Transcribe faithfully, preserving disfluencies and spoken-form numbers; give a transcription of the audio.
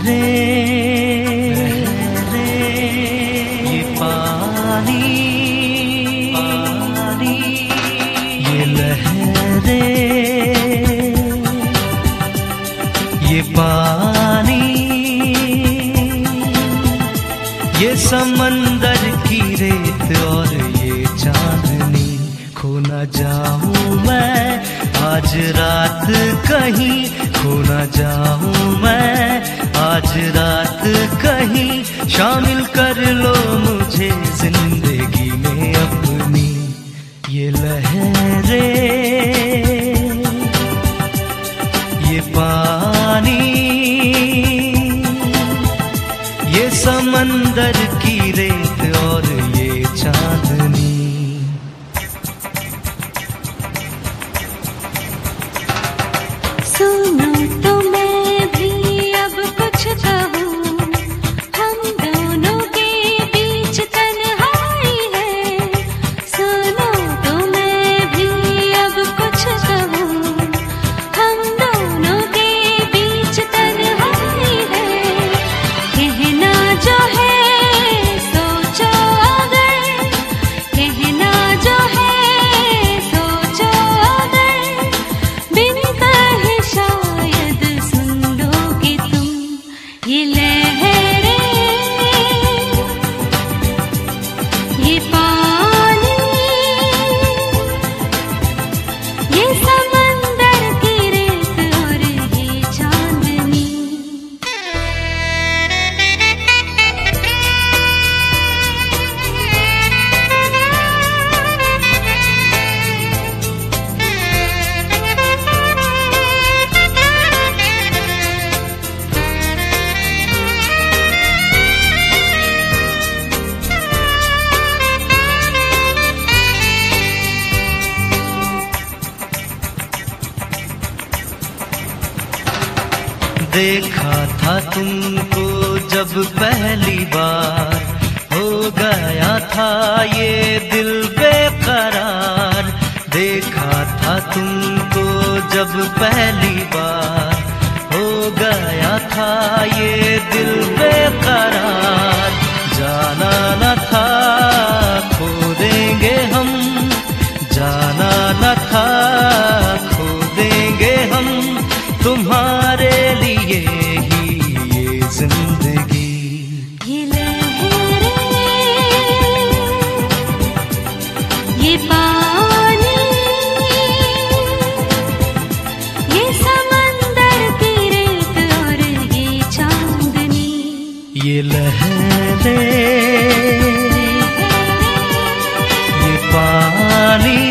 ये पानी पानी ये लहरें ये पानी ये समंदर की रेत और ये चांदनी, खो न जाऊं मैं आज रात कहीं, खो न जाऊं मैं आज रात कहीं, शामिल कर लो मुझे जिंदगी में अपनी। ये लहरें ये पानी ये समंदर की रेत और ये चांदनी। सुनो तो मैं भी अब कुछ कहूँ, हम दोनों के बीच तन्हाई है। सुनो तो मैं भी अब कुछ कहूँ, हम दोनों के बीच तन्हाई है। कहना जो है सोचो अगर, कहना जो है सोचो अगर, बिन कहे शायद सुन लोगे तुम। ये लहरें ये पानी ये समंदर की रेत और ये चांदनी। देखा था तुमको जब पहली बार, हो गया था ये दिल बेकरार। देखा था तुमको जब पहली बार, हो गया था ये दिल बेकरार। जाना न था खो देंगे हम, जाना न था खो देंगे हम, तुम्हारे लिए ही ये जिंदगी। ये लहरें ये पानी ये समंदर की रेत और ये चांदनी। ये लहरें ये पानी